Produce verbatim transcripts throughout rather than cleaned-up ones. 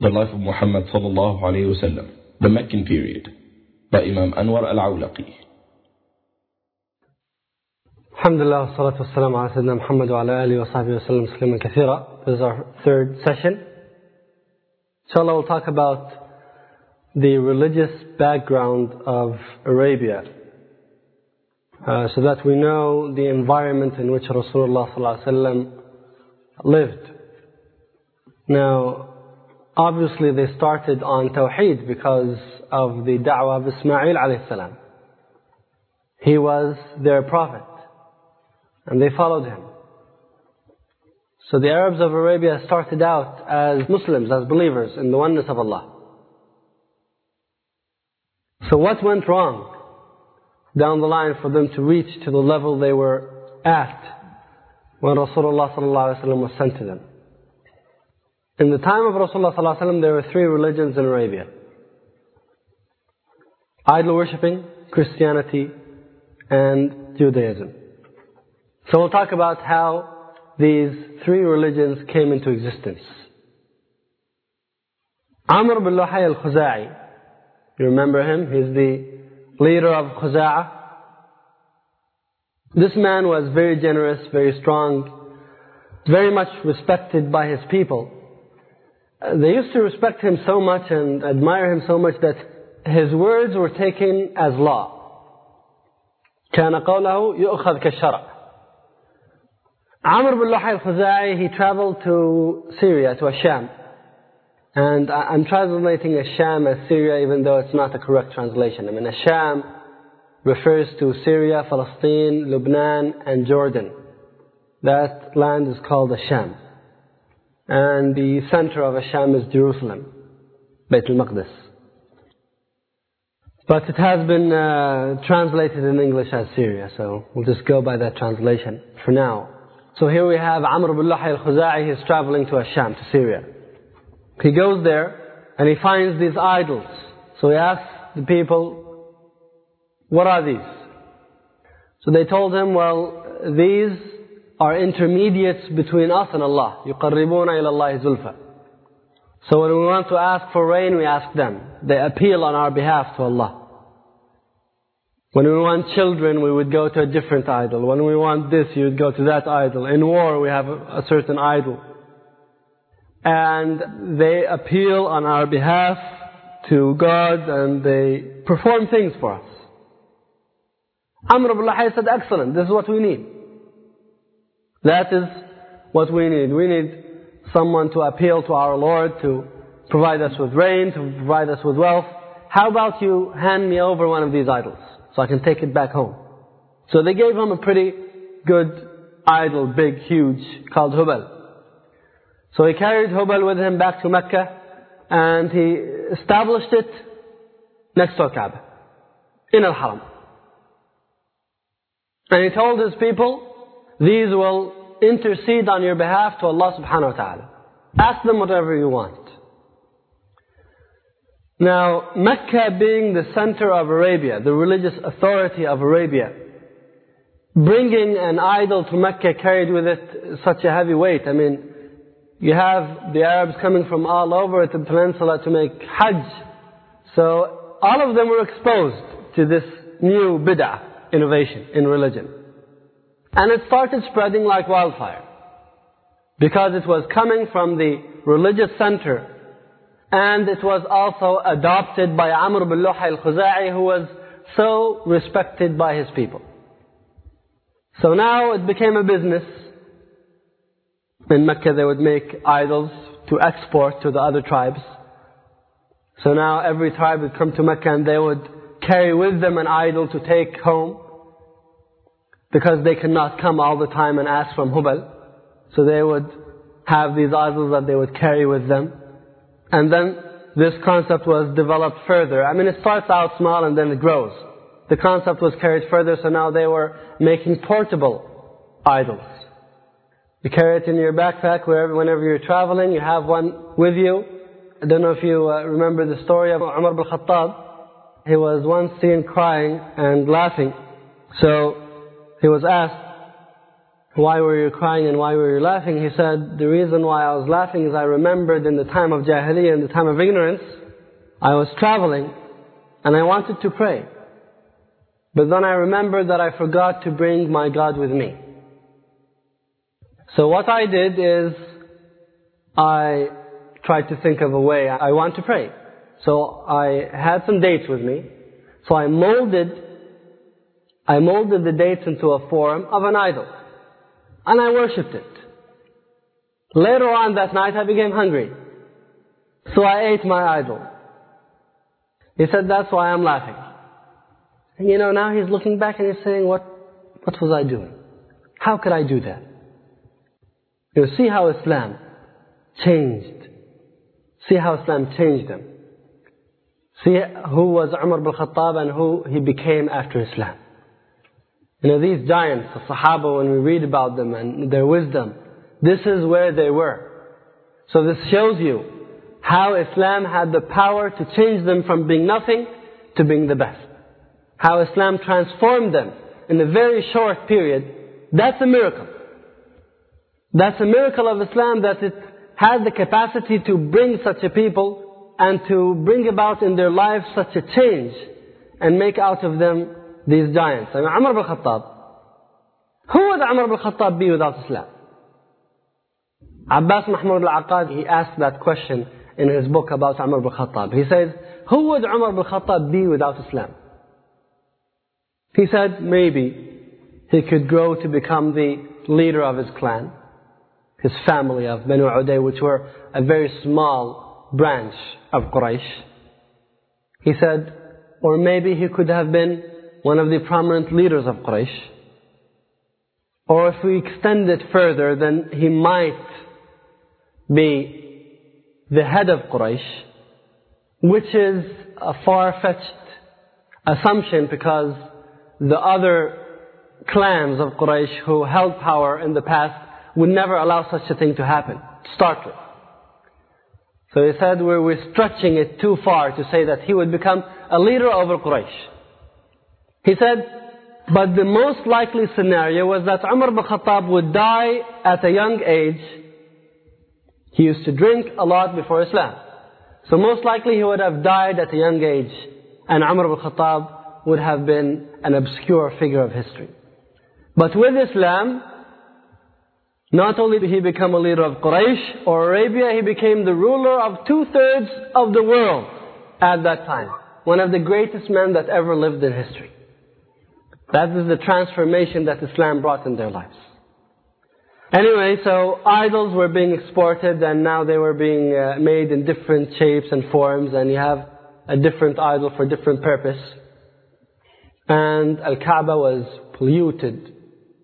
The Life of Muhammad sallallahu alayhi wa sallam, the Meccan period, by Imam Anwar al-Awlaqi. Alhamdulillah, salatu wassalamu ala Sayyidina Muhammad wa ala alihi wa sahbihi wa sallam tasliman kathira. This is our third session. Inshallah, we'll talk about the religious background of Arabia, uh, so that we know the environment in which Rasulullah sallallahu alaihi wasallam lived. Now, obviously they started on Tawheed because of the da'wah of Ismail alayhi salam. He was their prophet, and they followed him. So the Arabs of Arabia started out as Muslims, as believers in the oneness of Allah. So what went wrong down the line for them to reach to the level they were at when Rasulullah sallallahu alaihi wasallam was sent to them? In the time of Rasulullah sallallahu alaihi wasallam, there were three religions in Arabia: idol worshipping, Christianity, and Judaism. So we'll talk about how these three religions came into existence. Amr bin Luhay al-Khuza'i, you remember him? He's the leader of Khuza'ah. This man was very generous, very strong, very much respected by his people. They used to respect him so much and admire him so much that his words were taken as law. كان قوله يؤخذ كالشرع. Amr bin Luhay al-Khuza'i, he traveled to Syria, to Asham. And I'm translating Asham as Syria, even though it's not a correct translation. I mean, Asham refers to Syria, Palestine, Lebanon, and Jordan. That land is called Asham. And the center of Asham is Jerusalem, Bayt al-Maqdis. But it has been uh, translated in English as Syria, so we'll just go by that translation for now. So here we have Amr bin Luhay al-Khuza'i. He's traveling to Asham, to Syria. He goes there and he finds these idols. So he asks the people, what are these? So they told him, well, these are intermediates between us and Allah. يُقَرِّبُونَ إِلَى اللَّهِ زُلْفَى. So when we want to ask for rain, we ask them. They appeal on our behalf to Allah. When we want children, we would go to a different idol. When we want this, you would go to that idol. In war, we have a, a certain idol. And they appeal on our behalf to God, and they perform things for us. Amr bin Luhay said, excellent, this is what we need. That is what we need. We need someone to appeal to our Lord, to provide us with rain, to provide us with wealth. How about you hand me over one of these idols, so I can take it back home? So they gave him a pretty good idol, big, huge, called Hubal. So he carried Hubal with him back to Mecca, and he established it next to Kaaba, in Al-Haram. And he told his people, these will intercede on your behalf to Allah subhanahu wa ta'ala. Ask them whatever you want. Now, Mecca being the center of Arabia, the religious authority of Arabia, bringing an idol to Mecca carried with it such a heavy weight. I mean, you have the Arabs coming from all over the peninsula to make Hajj. So all of them were exposed to this new bid'ah, innovation in religion. And it started spreading like wildfire, because it was coming from the religious center, and it was also adopted by Amr bin Luhay al-Khuza'i, who was so respected by his people. So now it became a business. In Mecca they would make idols to export to the other tribes. So now every tribe would come to Mecca and they would carry with them an idol to take home, because they cannot come all the time and ask from Hubal. So they would have these idols that they would carry with them. And then this concept was developed further. I mean, it starts out small and then it grows. The concept was carried further, so now they were making portable idols. You carry it in your backpack wherever, whenever you're traveling, you have one with you. I don't know if you uh, remember the story of Umar bin Khattab. He was once seen crying and laughing. So he was asked, why were you crying and why were you laughing? He said, the reason why I was laughing is I remembered in the time of Jahiliyyah, in the time of ignorance, I was traveling and I wanted to pray. But then I remembered that I forgot to bring my God with me. So what I did is, I tried to think of a way. I want to pray. So I had some dates with me. So I molded, I molded the dates into a form of an idol. And I worshipped it. Later on that night I became hungry. So I ate my idol. He said, that's why I'm laughing. And you know, now he's looking back and he's saying, what, what was I doing? How could I do that? You see how Islam changed. See how Islam changed them. See who was Umar bin Khattab and who he became after Islam. You know, these giants, the Sahaba, when we read about them and their wisdom, this is where they were. So this shows you how Islam had the power to change them from being nothing to being the best. How Islam transformed them in a very short period. That's a miracle. That's a miracle of Islam, that it had the capacity to bring such a people and to bring about in their lives such a change and make out of them these giants. I mean, Umar bin Khattab. Who would Umar bin Khattab be without Islam? Abbas Mahmoud al-Aqad, he asked that question in his book about Umar bin Khattab. He says, who would Umar bin Khattab be without Islam? He said, maybe he could grow to become the leader of his clan, his family of Banu Uday, which were a very small branch of Quraysh. He said, or maybe he could have been one of the prominent leaders of Quraysh. Or if we extend it further, then he might be the head of Quraysh, which is a far-fetched assumption because the other clans of Quraysh who held power in the past would never allow such a thing to happen, to start with. So he said, we're, we're stretching it too far to say that he would become a leader over Quraysh. He said, but the most likely scenario was that Umar bin Khattab would die at a young age. He used to drink a lot before Islam. So most likely he would have died at a young age, and Umar bin Khattab would have been an obscure figure of history. But with Islam, not only did he become a leader of Quraysh or Arabia, he became the ruler of two-thirds of the world at that time. One of the greatest men that ever lived in history. That is the transformation that Islam brought in their lives. Anyway, so idols were being exported and now they were being uh, made in different shapes and forms, and you have a different idol for different purpose. And Al-Kaaba was polluted,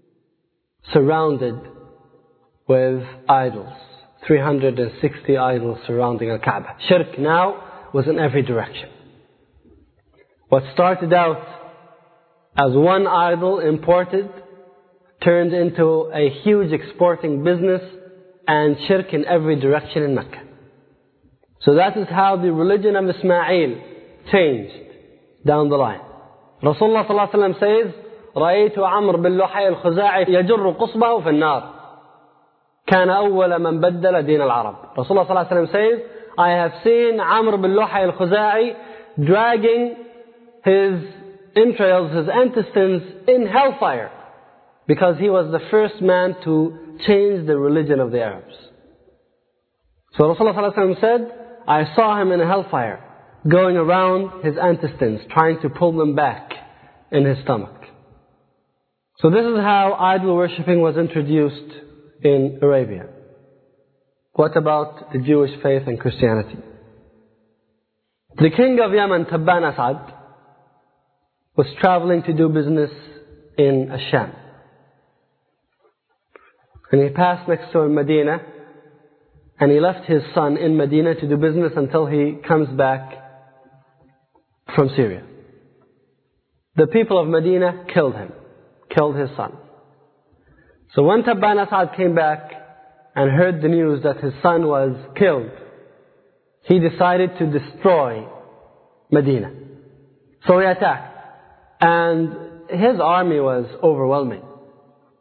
surrounded with idols. three hundred sixty idols surrounding Al-Kaaba. Shirk now was in every direction. What started out as one idol imported turned into a huge exporting business and shirk in every direction in Mecca. So that is how the religion of Ismail changed down the line. Rasulullah sallallahu alaihi wasallam says, رأيت عمرو بن لحي الخزاعي يجر قصبه في النار كان أول من بدل دين العرب. Rasulullah sallallahu alaihi wasallam says, I have seen Amr bin Luhay al-Khuzai dragging his entrails, his intestines in hellfire, because he was the first man to change the religion of the Arabs. So Rasulullah sallallahu alaihi wasallam said, I saw him in a hellfire, going around his intestines, trying to pull them back in his stomach. So this is how idol worshipping was introduced in Arabia. What about the Jewish faith and Christianity? The king of Yemen, Tabban Asad, was traveling to do business in Asham. And he passed next to Medina, and he left his son in Medina to do business until he comes back from Syria. The people of Medina killed him, killed his son. So when Tabban Asad came back and heard the news that his son was killed, he decided to destroy Medina. So he attacked. And his army was overwhelming.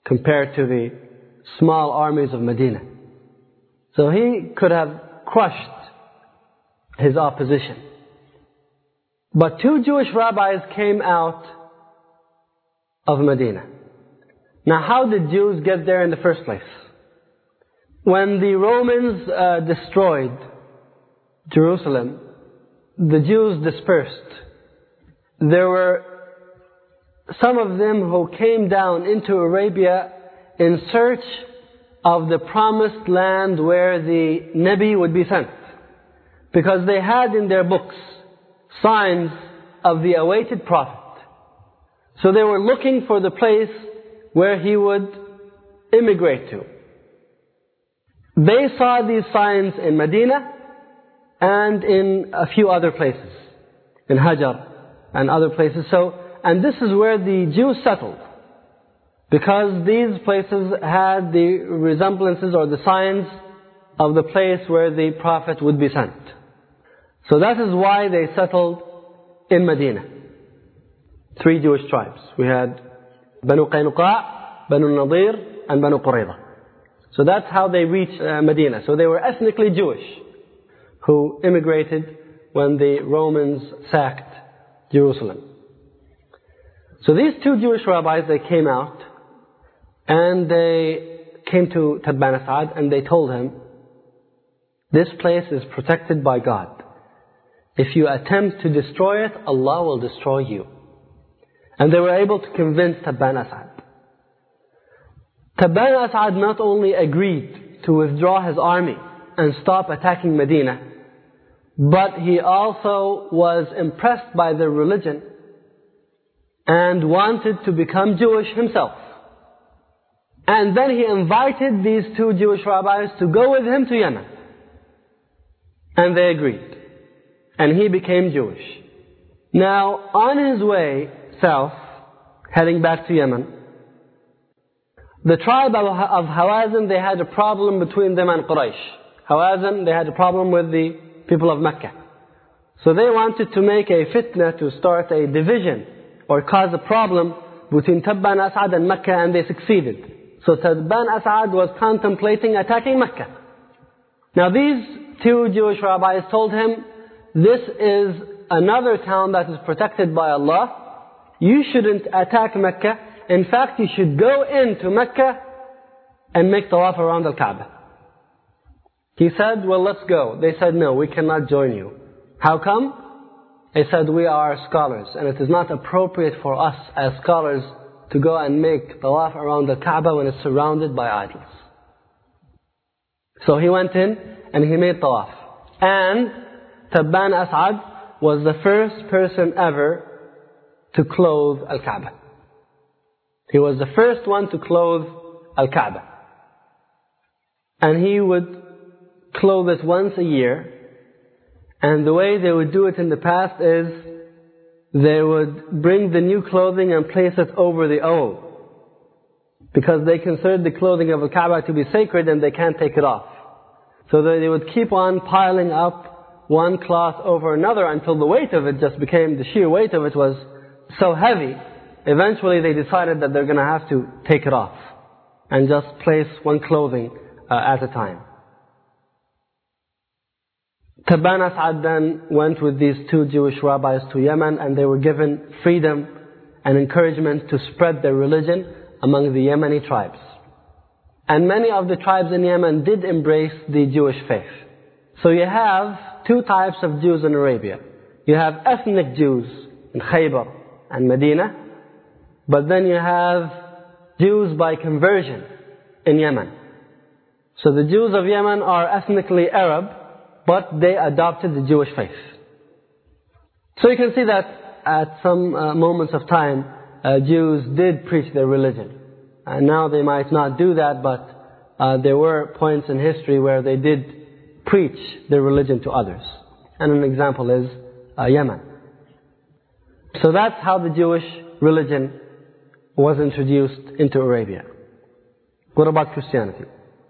compared to the small armies of Medina. So he could have crushed his opposition. But two Jewish rabbis came out of Medina. Now, how did Jews get there in the first place? When the Romans uh, destroyed Jerusalem, the Jews dispersed. There were some of them who came down into Arabia in search of the promised land where the Nabi would be sent. Because they had in their books signs of the awaited Prophet. So they were looking for the place where he would immigrate to. They saw these signs in Medina and in a few other places, in Hajar and other places. So, and this is where the Jews settled, because these places had the resemblances or the signs of the place where the Prophet would be sent. So that is why they settled in Medina. Three Jewish tribes. We had Banu Qaynuqa', Banu Nadir, and Banu Qurayza. So that's how they reached uh, Medina. So they were ethnically Jewish, who immigrated when the Romans sacked Jerusalem. So these two Jewish rabbis, they came out, and they came to Tabban As'ad, and they told him, this place is protected by God. If you attempt to destroy it, Allah will destroy you. And they were able to convince Tabban As'ad. Tabban As'ad not only agreed to withdraw his army and stop attacking Medina, but he also was impressed by their religion and wanted to become Jewish himself. And then he invited these two Jewish rabbis to go with him to Yemen. And they agreed. And he became Jewish. Now, on his way south, heading back to Yemen, the tribe of, of Hawazin, they had a problem between them and Quraysh. Hawazin, they had a problem with the people of Mecca. So they wanted to make a fitna, to start a division or cause a problem between Tabban As'ad and Mecca, and they succeeded. So Tabban As'ad was contemplating attacking Mecca. Now these two Jewish rabbis told him, this is another town that is protected by Allah. You shouldn't attack Mecca. In fact, you should go into Mecca and make tawaf around Al-Kaaba. He said, well, let's go. They said, no, we cannot join you. How come? They said, we are scholars, and it is not appropriate for us as scholars to go and make tawaf around the Kaaba when it's surrounded by idols. So he went in and he made tawaf. And Tabban As'ad was the first person ever to clothe Al-Kaaba. He was the first one to clothe Al-Kaaba. And he would clothe it once a year. And the way they would do it in the past is they would bring the new clothing and place it over the old, because they considered the clothing of Al-Kaaba to be sacred and they can't take it off. So they would keep on piling up one cloth over another until the weight of it just became, the sheer weight of it was so heavy. Eventually they decided that they're going to have to take it off and just place one clothing uh, at a time. Tabban As'ad then went with these two Jewish rabbis to Yemen, and they were given freedom and encouragement to spread their religion among the Yemeni tribes. And many of the tribes in Yemen did embrace the Jewish faith. So you have two types of Jews in Arabia. You have ethnic Jews in Khaybar and Medina, but then you have Jews by conversion in Yemen. So the Jews of Yemen are ethnically Arab, but they adopted the Jewish faith. So you can see that at some uh, moments of time, uh, Jews did preach their religion. And now they might not do that, but uh, there were points in history where they did preach their religion to others. And an example is uh, Yemen. So that's how the Jewish religion was introduced into Arabia. What about Christianity?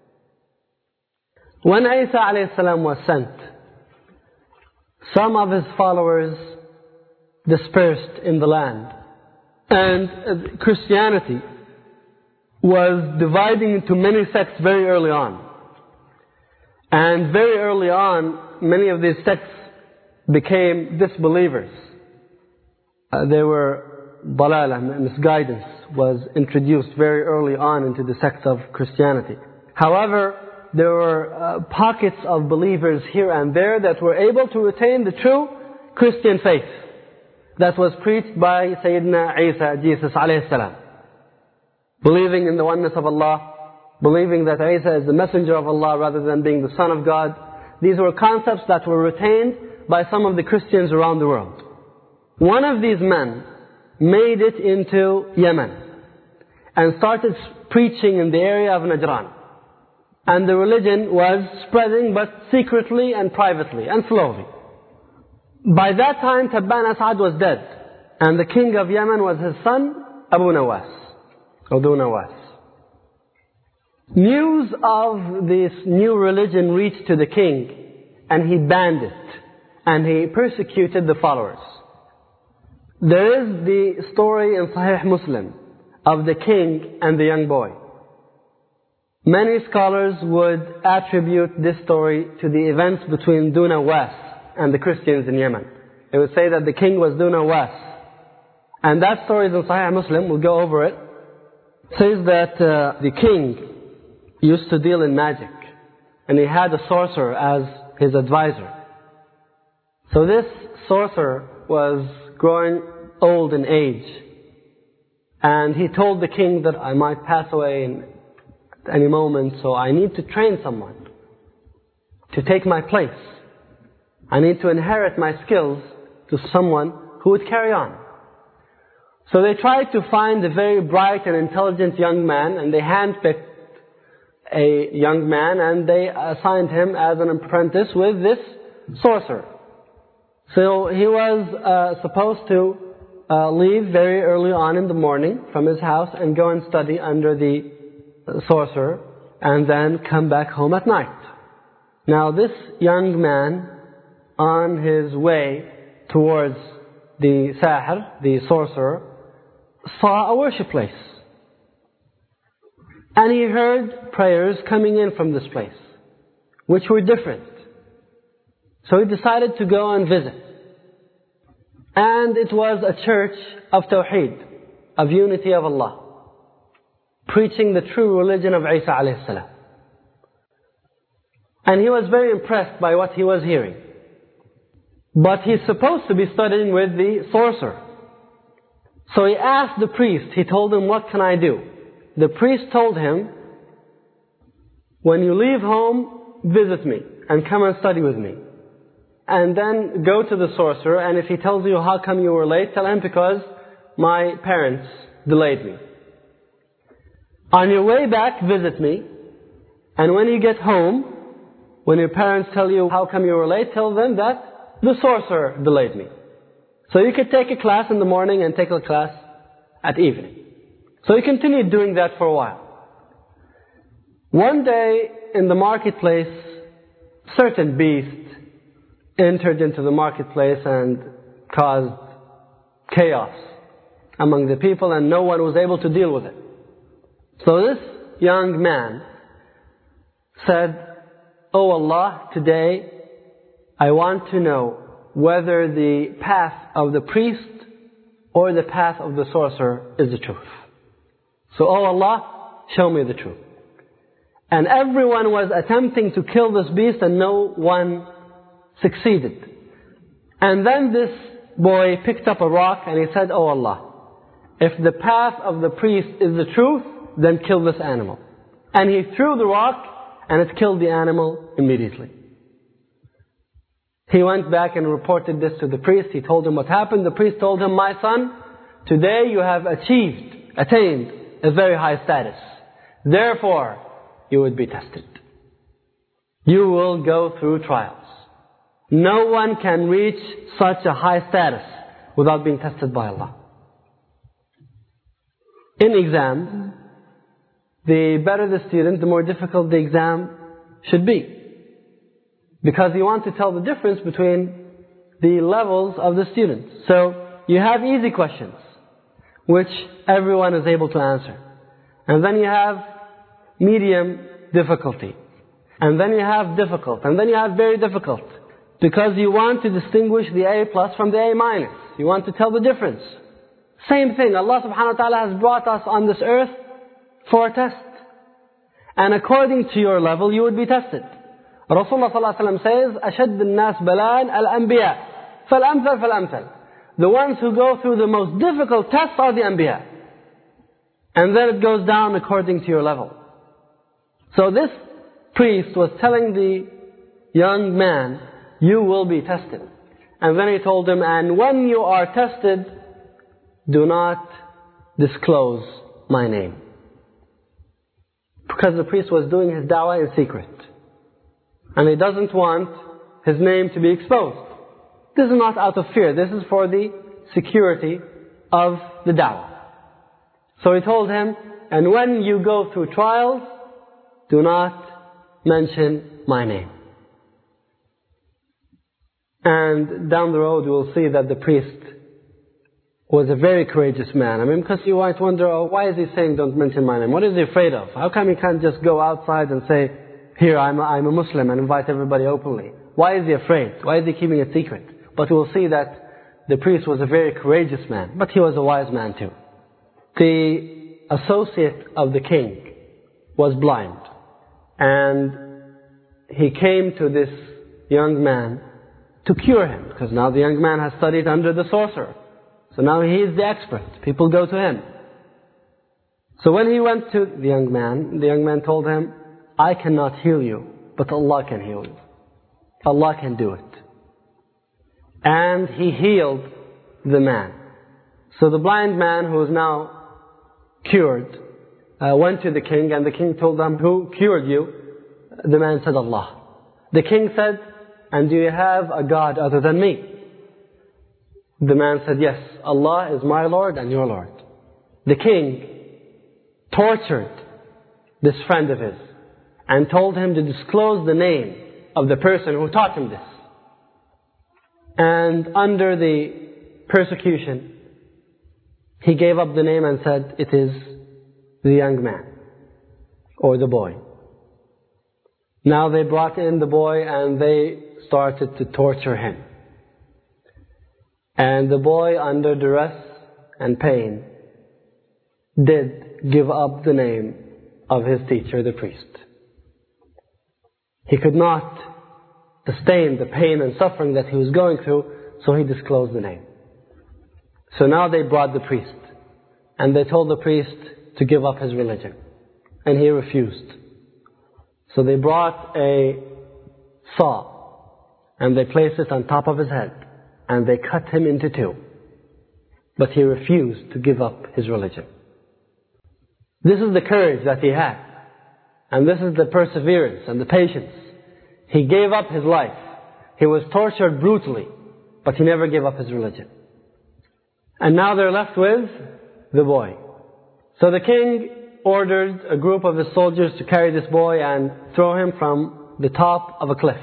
When Isa alayhi salam was sent, some of his followers dispersed in the land. And Christianity was dividing into many sects very early on. And very early on, many of these sects became disbelievers. Uh, they were dalalah, misguidance was introduced very early on into the sects of Christianity. However, there were uh, pockets of believers here and there that were able to retain the true Christian faith that was preached by Sayyidina Isa, Jesus alayhi salam. Believing in the oneness of Allah, believing that Isa is the messenger of Allah rather than being the son of God. These were concepts that were retained by some of the Christians around the world. One of these men made it into Yemen and started preaching in the area of Najran. And the religion was spreading, but secretly and privately and slowly. By that time, Tabban As'ad was dead. And the king of Yemen was his son, Abu Nawas. Abu Nawas. News of this new religion reached to the king, and he banned it. And he persecuted the followers. There is the story in Sahih Muslim of the king and the young boy. Many scholars would attribute this story to the events between Dhu Nawas and the Christians in Yemen. They would say that the king was Dhu Nawas. And that story is in Sahih Muslim, we'll go over it. It says that uh, the king used to deal in magic. And he had a sorcerer as his advisor. So this sorcerer was growing old in age. And he told the king that I might pass away in any moment, so I need to train someone to take my place. I need to inherit my skills to someone who would carry on. So they tried to find a very bright and intelligent young man, and they handpicked a young man, and they assigned him as an apprentice with this sorcerer. So he was uh, supposed to uh, leave very early on in the morning from his house and go and study under the sorcerer, and then come back home at night. Now this young man, on his way towards the sahir, the sorcerer, saw a worship place. And he heard prayers coming in from this place, which were different. So he decided to go and visit. And it was a church of Tawheed, of unity of Allah, preaching the true religion of Isa alayhi salam. And he was very impressed by what he was hearing. But he's supposed to be studying with the sorcerer. So he asked the priest, he told him, what can I do? The priest told him, when you leave home, visit me and come and study with me. And then go to the sorcerer, and if he tells you how come you were late, tell him because my parents delayed me. On your way back, visit me. And when you get home, when your parents tell you how come you were late, tell them that the sorcerer delayed me. So you could take a class in the morning and take a class at evening. So he continued doing that for a while. One day in the marketplace, certain beast entered into the marketplace and caused chaos among the people, and no one was able to deal with it. So this young man said, "Oh Allah, today I want to know whether the path of the priest or the path of the sorcerer is the truth. So, oh Allah, show me the truth." And everyone was attempting to kill this beast and no one succeeded. And then this boy picked up a rock and he said, "Oh Allah, if the path of the priest is the truth, then kill this animal." And he threw the rock and it killed the animal immediately. He went back and reported this to the priest. He told him what happened. The priest told him, "My son, today you have achieved, attained a very high status. Therefore, you would be tested. You will go through trials. No one can reach such a high status without being tested by Allah." In exam, the better the student, the more difficult the exam should be. Because you want to tell the difference between the levels of the students. So you have easy questions, which everyone is able to answer. And then you have medium difficulty. And then you have difficult. And then you have very difficult. Because you want to distinguish the A plus from the A minus. You want to tell the difference. Same thing. Allah subhanahu wa ta'ala has brought us on this earth for a test. And according to your level, you would be tested. Rasulullah sallallahu alayhi wa sallam says, أَشَدُّ النَّاسِ بَلَاءً الْأَنْبِيَاء فَالْأَمْثَلْ فَالْأَمْثَلْ. The ones who go through the most difficult tests are the Anbiya. And then it goes down according to your level. So this priest was telling the young man, you will be tested. And then he told him, and when you are tested, do not disclose my name. Because the priest was doing his da'wah in secret. And he doesn't want his name to be exposed. This is not out of fear. This is for the security of the da'wah. So he told him, and when you go through trials, do not mention my name. And down the road we'll see that the priest was a very courageous man. I mean, because you might wonder, oh, why is he saying don't mention my name? What is he afraid of? How come he can't just go outside and say, here, I'm a, I'm a Muslim, and invite everybody openly? Why is he afraid? Why is he keeping it secret? But we'll see that the priest was a very courageous man, but he was a wise man too. The associate of the king was blind, and he came to this young man to cure him, because now the young man has studied under the sorcerer. So now he is the expert. People go to him. So when he went to the young man, the young man told him, I cannot heal you, but Allah can heal you. Allah can do it. And he healed the man. So the blind man, who is now cured, uh, went to the king, and the king told him, who cured you? The man said, Allah. The king said, and do you have a God other than me? The man said, yes, Allah is my Lord and your Lord. The king tortured this friend of his and told him to disclose the name of the person who taught him this. And under the persecution, he gave up the name and said, it is the young man or the boy. Now they brought in the boy and they started to torture him. And the boy, under duress and pain, did give up the name of his teacher, the priest. He could not sustain the pain and suffering that he was going through, so he disclosed the name. So now they brought the priest, and they told the priest to give up his religion. And he refused. So they brought a saw, and they placed it on top of his head, and they cut him into two. But he refused to give up his religion. This is the courage that he had. And this is the perseverance and the patience. He gave up his life. He was tortured brutally, but he never gave up his religion. And now they're left with the boy. So the king ordered a group of his soldiers to carry this boy and throw him from the top of a cliff.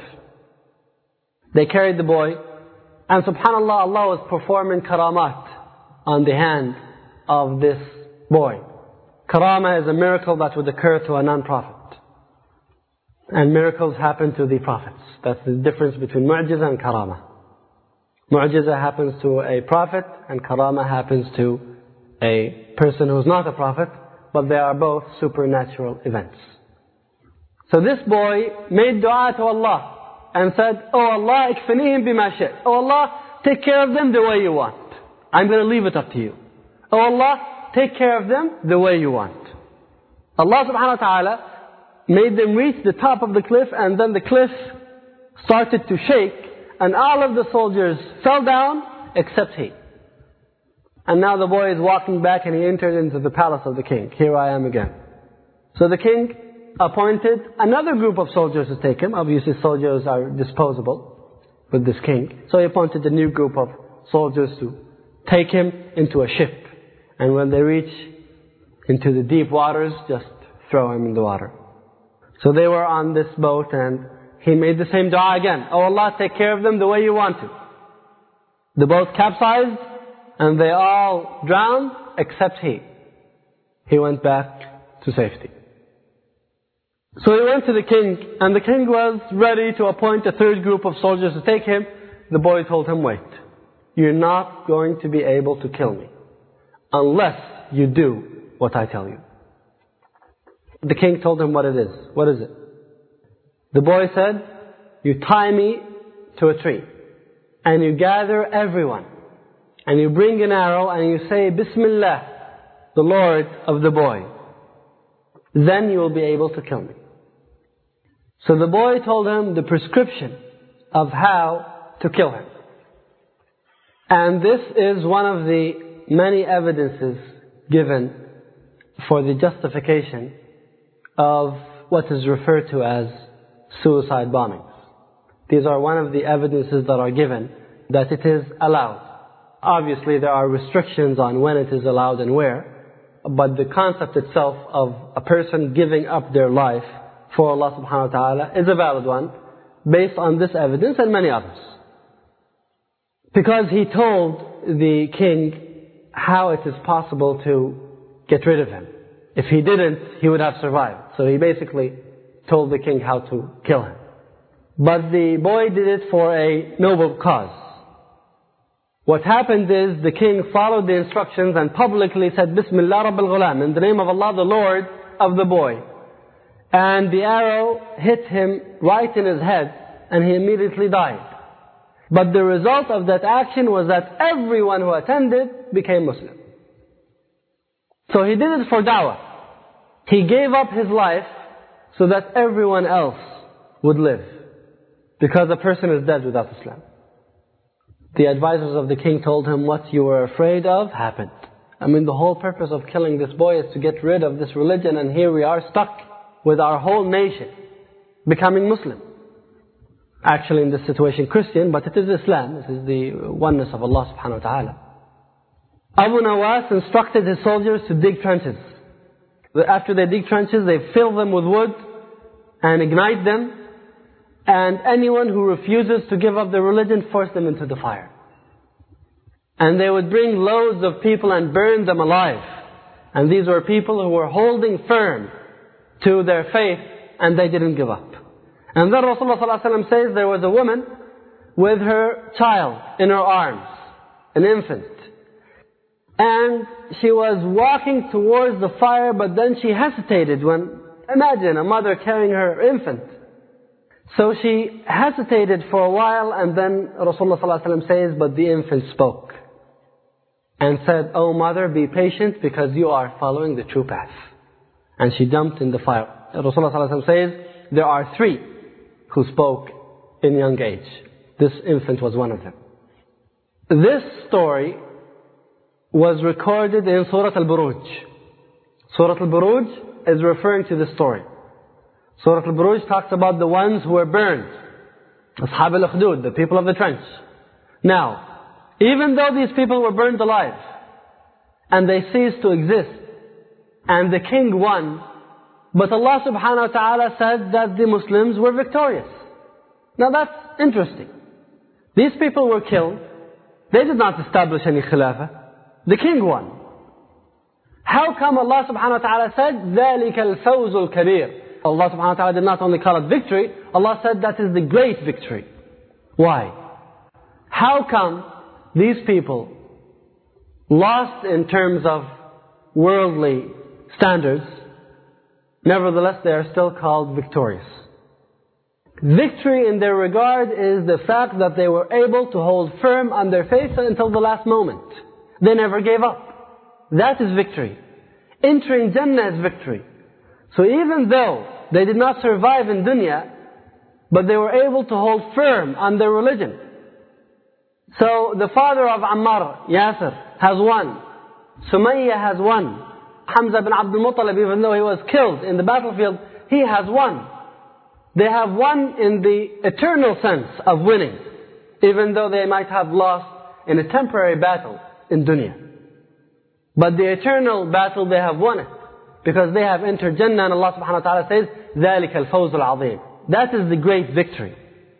They carried the boy, and subhanAllah, Allah was performing karamat on the hand of this boy. Karama is a miracle that would occur to a non-prophet. And miracles happen to the prophets. That's the difference between mu'jiza and karama. Mu'jiza happens to a prophet, and karama happens to a person who's not a prophet, but they are both supernatural events. So this boy made dua to Allah and said, Oh Allah, ikfinihim bima shi't. Oh Allah, take care of them the way you want. I'm going to leave it up to you. Oh Allah, take care of them the way you want. Allah subhanahu wa ta'ala made them reach the top of the cliff, and then the cliff started to shake, and all of the soldiers fell down except he. And now the boy is walking back, and he entered into the palace of the king. Here I am again. So the king appointed another group of soldiers to take him. Obviously soldiers are disposable with this king. So he appointed a new group of soldiers to take him into a ship. And when they reach into the deep waters, just throw him in the water. So they were on this boat, and he made the same dua again. Oh Allah, take care of them the way you want to. The boat capsized, and they all drowned except he. He went back to safety. So he went to the king, and the king was ready to appoint a third group of soldiers to take him. The boy told him, wait, you're not going to be able to kill me unless you do what I tell you. The king told him what it is. What is it? The boy said, you tie me to a tree, and you gather everyone, and you bring an arrow, and you say, Bismillah, the Lord of the boy. Then you will be able to kill me. So the boy told him the prescription of how to kill him. And this is one of the many evidences given for the justification of what is referred to as suicide bombings. These are one of the evidences that are given that it is allowed. Obviously there are restrictions on when it is allowed and where, but the concept itself of a person giving up their life for Allah subhanahu wa ta'ala is a valid one based on this evidence and many others. Because he told the king how it is possible to get rid of him. If he didn't, he would have survived. So he basically told the king how to kill him. But the boy did it for a noble cause. What happened is the king followed the instructions and publicly said, Bismillah Rabbil Ghulam, in the name of Allah, the Lord of the boy. And the arrow hit him right in his head, and he immediately died. But the result of that action was that everyone who attended became Muslim. So he did it for da'wah. He gave up his life so that everyone else would live. Because a person is dead without Islam. The advisors of the king told him, what you were afraid of happened. I mean, the whole purpose of killing this boy is to get rid of this religion, and here we are stuck with our whole nation becoming Muslim. Actually in this situation Christian, but it is Islam. This is the oneness of Allah subhanahu wa ta'ala. Abu Nawas instructed his soldiers to dig trenches. After they dig trenches, they fill them with wood and ignite them. And anyone who refuses to give up their religion, force them into the fire. And they would bring loads of people and burn them alive. And these were people who were holding firm to their faith, and they didn't give up. And then Rasulullah sallallahu alaihi wasallam says there was a woman with her child in her arms, an infant. And she was walking towards the fire, but then she hesitated when, imagine a mother carrying her infant. So she hesitated for a while, and then Rasulullah sallallahu alaihi wasallam says, but the infant spoke. And said, oh mother, be patient because you are following the true path. And she jumped in the fire. Rasulullah sallallahu alaihi wasallam says, there are three who spoke in young age. This infant was one of them. This story was recorded in Surah Al-Buruj. Surah Al-Buruj is referring to this story. Surah Al-Buruj talks about the ones who were burned. Ashab al-Ukhdud, the people of the trench. Now, even though these people were burned alive, and they ceased to exist, and the king won, but Allah subhanahu wa ta'ala said that the Muslims were victorious. Now that's interesting. These people were killed. They did not establish any khilafah. The king won. How come Allah subhanahu wa ta'ala said, ذَلِكَ الْفَوْزُ الْكَبِيرُ? Allah subhanahu wa ta'ala did not only call it victory, Allah said that is the great victory. Why? How come these people lost in terms of worldly standards, nevertheless they are still called victorious? Victory in their regard is the fact that they were able to hold firm on their faith until the last moment. They never gave up. That is victory. Entering Jannah is victory. So even though they did not survive in dunya, but they were able to hold firm on their religion. So the father of Ammar, Yasir, has won. Sumayya has won. Hamza bin Abdul Muttalib, even though he was killed in the battlefield, he has won. They have won in the eternal sense of winning, even though they might have lost in a temporary battle in dunya. But the eternal battle, they have won it, because they have entered Jannah, and Allah subhanahu wa ta'ala says, ذَلِكَ الْفَوْزُ الْعَظِيمُ. That is the great victory.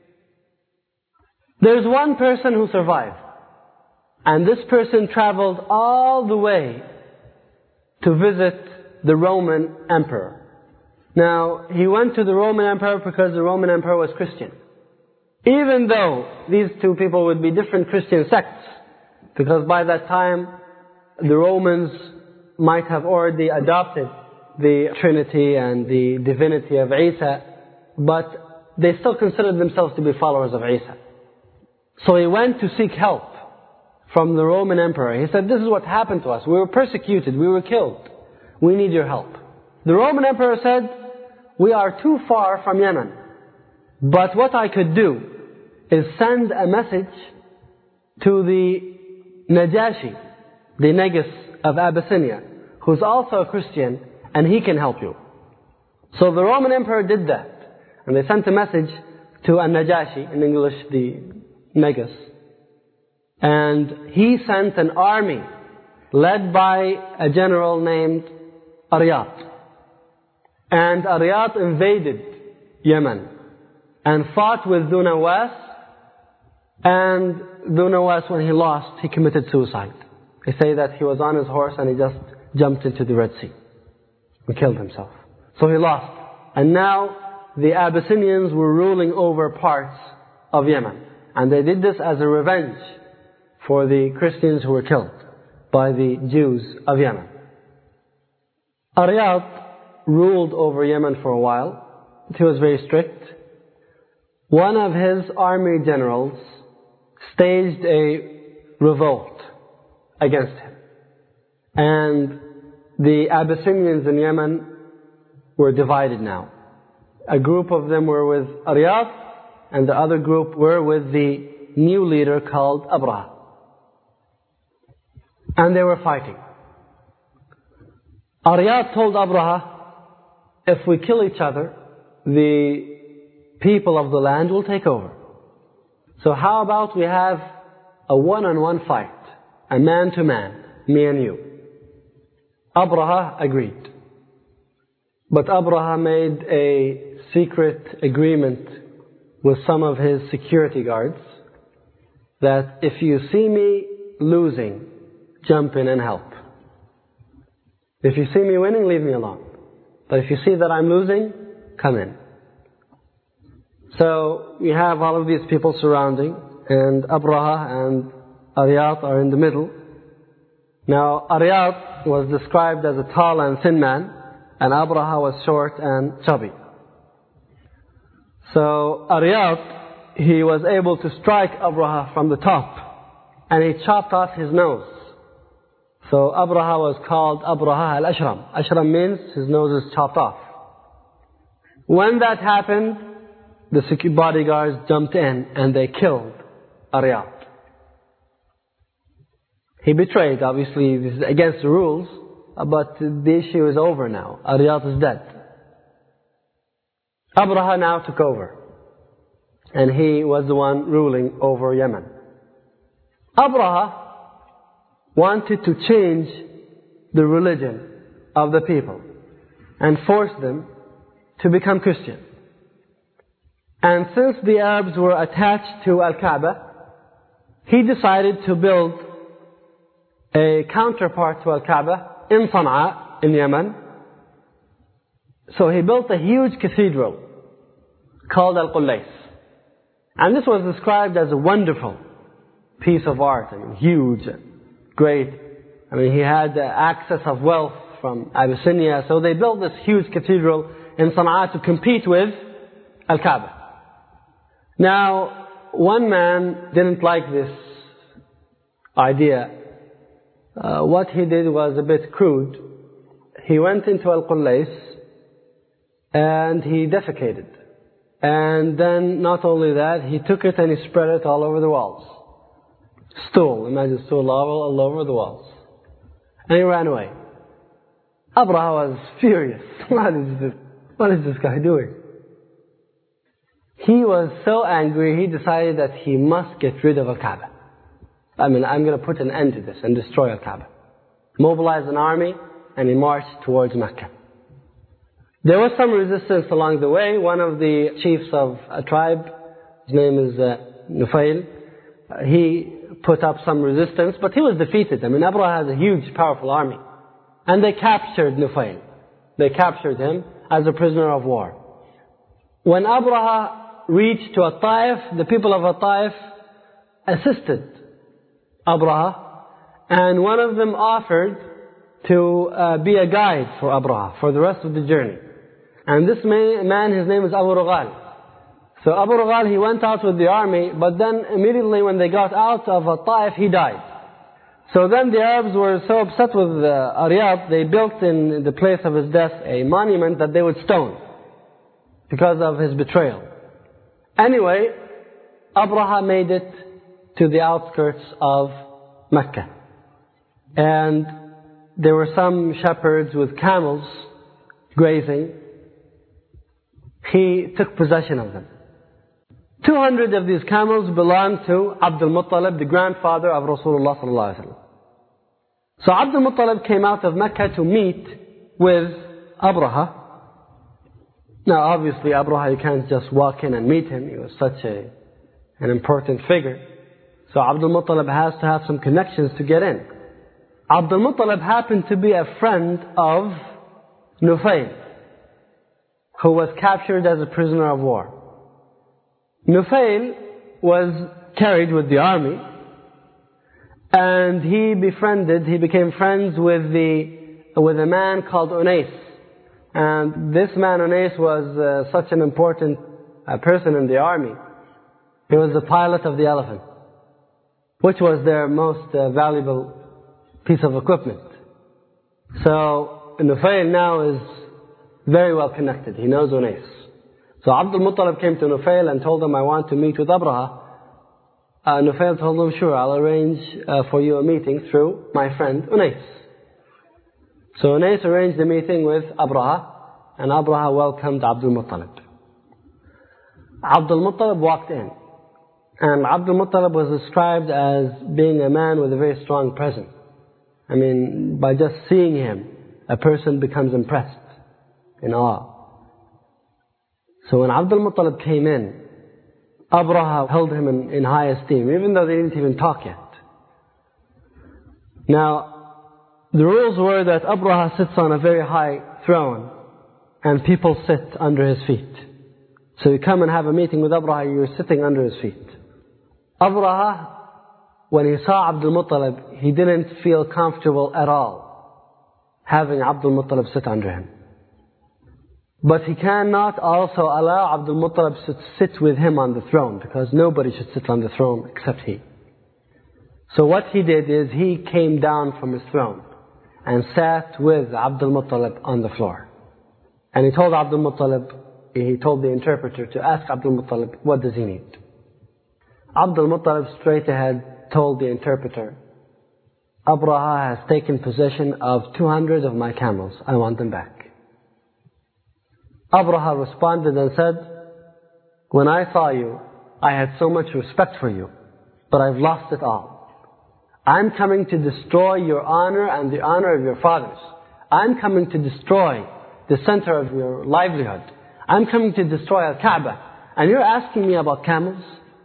There's one person who survived, and this person traveled all the way to visit the Roman emperor. Now, he went to the Roman emperor because the Roman emperor was Christian. Even though these two people would be different Christian sects, because by that time the Romans might have already adopted the Trinity and the divinity of Isa, but they still considered themselves to be followers of Isa. So he went to seek help from the Roman emperor. He said, this is what happened to us. We were persecuted. We were killed. We need your help. The Roman emperor said, we are too far from Yemen. But what I could do is send a message to the Najashi, the Negus of Abyssinia, who's also a Christian, and he can help you. So the Roman emperor did that. And they sent a message to An-Najashi, in English the Negus. And he sent an army led by a general named Ariyat. And Ariyat invaded Yemen and fought with Dhu Nawas. And Dhu Nawas, when he lost, he committed suicide. They say that he was on his horse and he just jumped into the Red Sea and killed himself. So he lost. And now the Abyssinians were ruling over parts of Yemen. And they did this as a revenge for the Christians who were killed by the Jews of Yemen. Ariyat ruled over Yemen for a while. He was very strict. One of his army generals staged a revolt against him. And the Abyssinians in Yemen were divided now. A group of them were with Ariyat, and the other group were with the new leader called Abraha. And they were fighting. Ariyat told Abraha, if we kill each other, the people of the land will take over. So how about we have a one-on-one fight, a man-to-man, me and you. Abraha agreed. But Abraha made a secret agreement with some of his security guards that if you see me losing, jump in and help. If you see me winning, leave me alone. But if you see that I'm losing, come in. So we have all of these people surrounding, and Abraha and Ariyat are in the middle. Now Ariyat was described as a tall and thin man, and Abraha was short and chubby. So Ariyat, he was able to strike Abraha from the top, and he chopped off his nose. So Abraha was called Abraha al-Ashram. Ashram means his nose is chopped off. When that happened, the bodyguards jumped in and they killed Ariyat. He betrayed, obviously this is against the rules, but the issue is over now. Ariyat is dead. Abraha now took over, and he was the one ruling over Yemen. Abraha wanted to change the religion of the people and force them to become Christian. And since the Arabs were attached to Al-Kaaba, he decided to build a counterpart to Al-Kaaba in Sana'a, in Yemen. So he built a huge cathedral called Al-Qullays. And this was described as a wonderful piece of art. I mean, huge, great. I mean, he had access of wealth from Abyssinia. So they built this huge cathedral in Sana'a to compete with Al-Kaaba. Now, one man didn't like this idea. Uh, what he did was a bit crude. He went into Al-Qullays and he defecated. And then not only that, he took it and he spread it all over the walls. Stool, imagine stool all, all over the walls. And he ran away. Abraha was furious. What is this? What is this guy doing? He was so angry, he decided that he must get rid of Al-Kaaba. I mean, I'm going to put an end to this and destroy Al-Kaaba. Mobilized an army and he marched towards Mecca. There was some resistance along the way. One of the chiefs of a tribe, his name is uh, Nufail, uh, he put up some resistance, but he was defeated. I mean, Abraha has a huge, powerful army. And they captured Nufail. They captured him as a prisoner of war. When Abraha reached to At-Taif, the people of At-Taif assisted Abraha, and one of them offered to uh, be a guide for Abraha for the rest of the journey. And this man, man his name is Abu Rughal. So Abu Rughal, he went out with the army, but then immediately when they got out of At-Taif, he died. So then the Arabs were so upset with uh, Aryab, they built in the place of his death a monument that they would stone because of his betrayal. Anyway, Abraha made it to the outskirts of Mecca. And there were some shepherds with camels grazing. He took possession of them. two hundred of these camels belonged to Abdul Muttalib, the grandfather of Rasulullah sallallahu alaihi wasallam. So Abdul Muttalib came out of Mecca to meet with Abraha. Now obviously Abraha, you can't just walk in and meet him. He was such a, an important figure. So Abdul Muttalib has to have some connections to get in. Abdul Muttalib happened to be a friend of Nufayl, who was captured as a prisoner of war. Nufayl was carried with the army, and he befriended, he became friends with the with a man called Unais. And this man Unais was uh, such an important uh, person in the army. He was the pilot of the elephant, which was their most uh, valuable piece of equipment. So Nufayl now is very well connected. He knows Unais. So Abdul Muttalib came to Nufayl and told him, I want to meet with Abraha. Uh, Nufayl told him, sure, I'll arrange uh, for you a meeting through my friend Unais. So Unais arranged a meeting with Abraha, and Abraha welcomed Abdul Muttalib. Abdul Muttalib walked in, and Abdul Muttalib was described as being a man with a very strong presence. I mean, by just seeing him, a person becomes impressed, in awe. So when Abdul Muttalib came in, Abraha held him in, in high esteem, even though they didn't even talk yet. Now, the rules were that Abraha sits on a very high throne, and people sit under his feet. So you come and have a meeting with Abraha, you're sitting under his feet. Abraha, when he saw Abdul Muttalib, he didn't feel comfortable at all having Abdul Muttalib sit under him. But he cannot also allow Abdul Muttalib to sit with him on the throne, because nobody should sit on the throne except he. So what he did is he came down from his throne and sat with Abdul Muttalib on the floor. And he told Abdul Muttalib, he told the interpreter to ask Abdul Muttalib, what does he need? Abdul Muttalib straight ahead told the interpreter, Abraha has taken possession of two hundred of my camels. I want them back. Abraha responded and said, when I saw you, I had so much respect for you, but I've lost it all. I'm coming to destroy your honor and the honor of your fathers. I'm coming to destroy the center of your livelihood. I'm coming to destroy Al-Kaaba. And you're asking me about camels?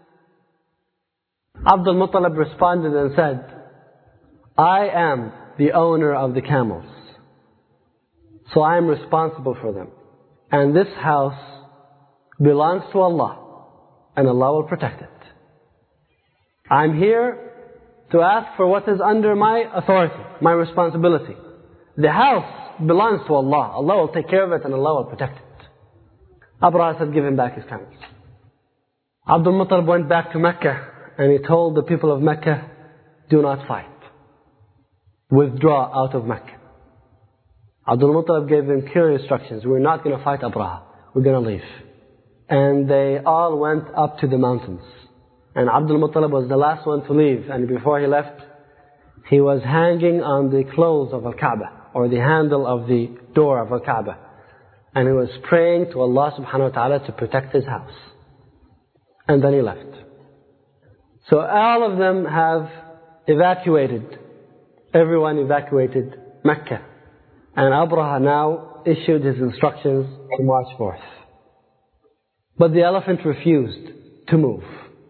Abdul Muttalib responded and said, I am the owner of the camels, so I am responsible for them. And this house belongs to Allah, and Allah will protect it. I'm here to ask for what is under my authority, my responsibility. The house belongs to Allah. Allah will take care of it and Allah will protect it. Abraha said, give him back his camels. Abdul Muttalib went back to Mecca and he told the people of Mecca, do not fight. Withdraw out of Mecca. Abdul Muttalib gave them clear instructions. We're not going to fight Abraha. We're going to leave. And they all went up to the mountains. And Abdul Muttalib was the last one to leave. And before he left, he was hanging on the clothes of Al-Kaaba, or the handle of the door of Al-Kaaba. And he was praying to Allah subhanahu wa ta'ala to protect his house. And then he left. So all of them have evacuated. Everyone evacuated Mecca. And Abraha now issued his instructions to march forth. But the elephant refused to move.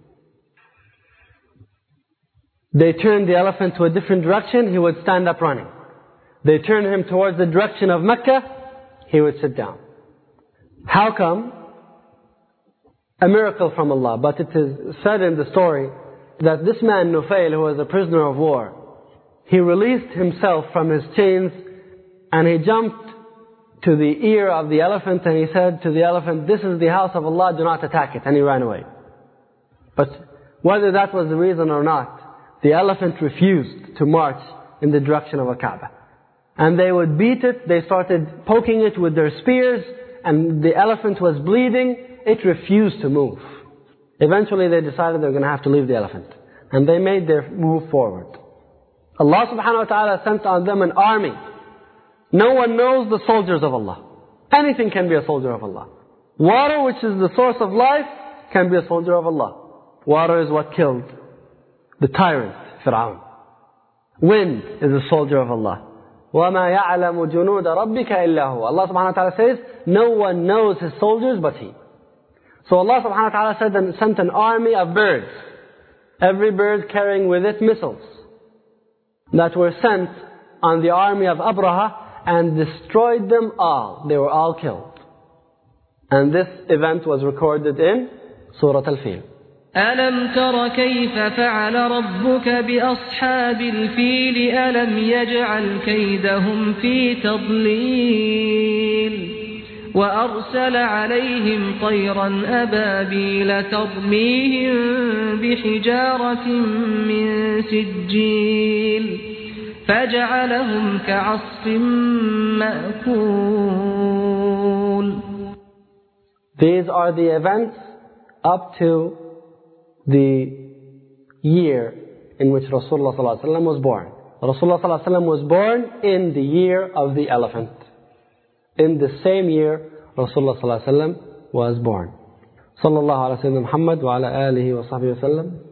They turned the elephant to a different direction, he would stand up running. They turned him towards the direction of Mecca, he would sit down. How come? A miracle from Allah. But it is said in the story that this man Nufayl, who was a prisoner of war, he released himself from his chains and he jumped to the ear of the elephant and he said to the elephant, "This is the house of Allah, do not attack it." And he ran away. But whether that was the reason or not, the elephant refused to march in the direction of a Kaaba. And they would beat it, they started poking it with their spears, and the elephant was bleeding, it refused to move. Eventually they decided they were going to have to leave the elephant. And they made their move forward. Allah subhanahu wa ta'ala sent on them an army. No one knows the soldiers of Allah. Anything can be a soldier of Allah. Water, which is the source of life, can be a soldier of Allah. Water is what killed the tyrant, Fir'aun. Wind is a soldier of Allah. وَمَا يَعْلَمُ جُنُودَ رَبِّكَ إِلَّا هُوَ. Allah subhanahu wa ta'ala says, no one knows his soldiers but He. So Allah subhanahu wa ta'ala said and sent an army of birds. Every bird carrying with it missiles that were sent on the army of Abraha and destroyed them all. They were all killed. And this event was recorded in Surah Al-Fil. أَلَمْ تَرَ كَيْفَ فَعَلَ رَبُّكَ بِأَصْحَابِ الْفِيلِ أَلَمْ يَجْعَلْ كَيْدَهُمْ فِي تَضْلِيلٍ وَأَرْسَلَ عَلَيْهِمْ طَيْرًا أَبَابِيلَ تَرْمِيهِمْ بِحِجَارَةٍ مِّن سِجِّيلٍ فَجَعَلَهُمْ كَعَصْفٍ مَأْكُولٍ. These are the events up to the year in which Rasulullah sallallahu alaihi wasallam was born. Rasulullah sallallahu alaihi wasallam was born in the year of the elephant. In the same year Rasulullah sallallahu alaihi wasallam was born. Sallallahu alaihi wasallam Muhammad wa ala alihi wa sahbihi wa sallam.